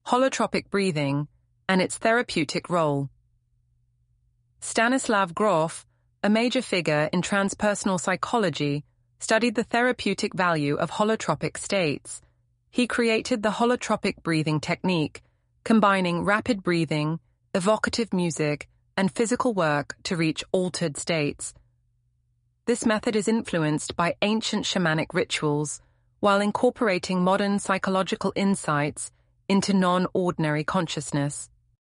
holotropic breathing, and its therapeutic role. Stanislav Grof, a major figure in transpersonal psychology, studied the therapeutic value of holotropic states. He created the holotropic breathing technique, combining rapid breathing, evocative music, and physical work to reach altered states. This method is influenced by ancient shamanic rituals, while incorporating modern psychological insights into non-ordinary consciousness.